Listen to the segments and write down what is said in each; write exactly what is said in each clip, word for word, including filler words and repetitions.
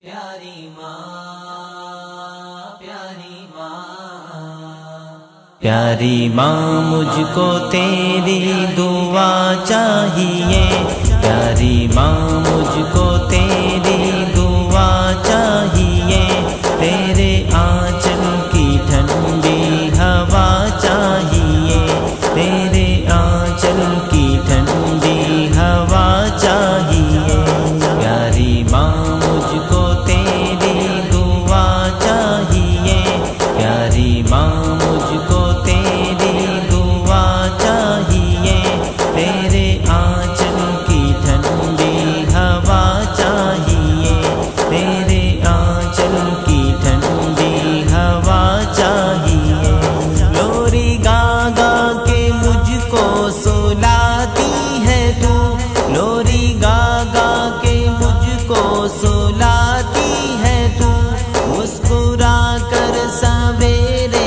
پیاری ماں پیاری ماں پیاری ماں مجھ کو تیری دعا چاہیے، پیاری ماں مجھ کو تیری دعا چاہیے، تیرے آنچل کی ٹھنڈی ہوا چاہیے، تیرے آنچل کی ٹھنڈی ہوا چاہیے، پیاری ماں مجھ کو تیری دعا چاہیے، پیاری ماں مجھ کو تیری دعا چاہیے، تیرے آنچل کی ٹھنڈی ہوا چاہیے، تیرے آنچل کی ٹھنڈی ہوا چاہیے، لوری گا گا کے مجھ کو سلاتی ہے تو، لوری گا گا کے مجھ کو سلاتی ہے تو، مسکرا کر سویرے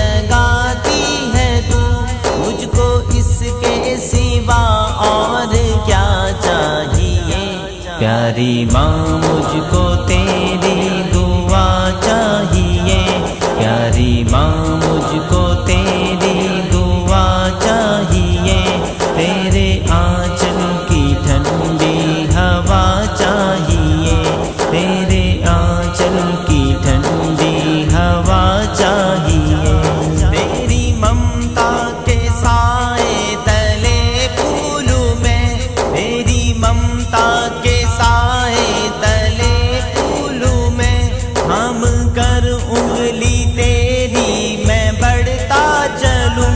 جگاتی ہے تو، مجھ کو اس کے سوا اور کیا چاہیے، پیاری ماں مجھ کو تیری دعا چاہیے، پیاری ماں مجھ کو تیری دعا چاہیے، تیرے آنچل کی ٹھنڈی ہوا چاہیے، تیرے آنچل کی ٹھنڈی ہوا چاہیے، تیری ممتا کے سائے تلے پھولوں میں، تیری ممتا کے سائے تلے پھولوں میں، تھام کر انگلی تیری میں بڑھتا چلوں،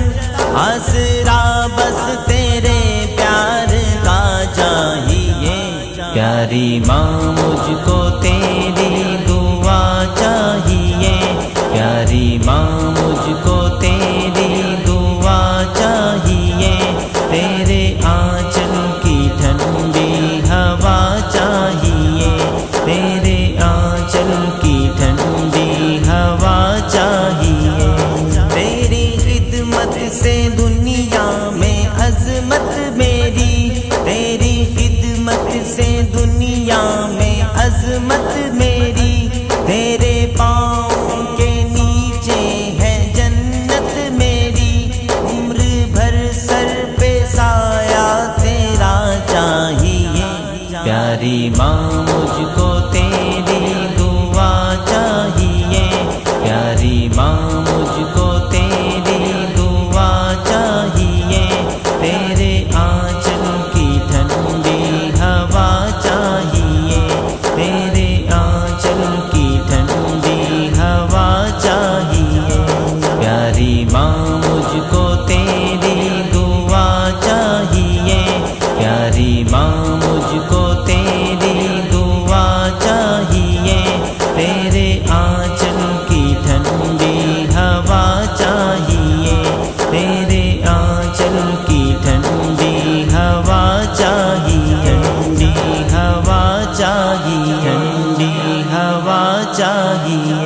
آسرا بس تیرے پیار کا چاہیے، پیاری ماں مجھ کو تیری دعا چاہیے، پیاری ماں مجھ کو تیری دعا چاہیے، تیرے آنچل کی ٹھنڈی ہوا چاہیے، تیرے آنچل کی ٹھنڈی ہوا چاہیے، تیری خدمت سے دنیا میں عظمت میری، تیری خدمت سے دنیا میں عظمت میری، تیرے پاؤں کے نیچے ہے جنت میری، عمر بھر سر پہ سایہ تیرا چاہیے، پیاری ماں مجھ کو تیری دعا چاہیے، پیاری ماں مجھ کو تیری دعا چاہیے، تیرے آنچل کی ٹھنڈی ہوا چاہیے، تیرے آنچل کی ٹھنڈی ہوا چاہیے، پیاری ماں مجھ کو تیری دعا چاہیے، پیاری ماں مجھ کو تیری دعا چاہیے، تیرے آنچل کی ٹھنڈی ہوا چاہیے، تیرے آنچل کی ٹھنڈی ہوا چاہیے، ٹھنڈی ہوا چاہیے، ٹھنڈی ہوا چاہیے۔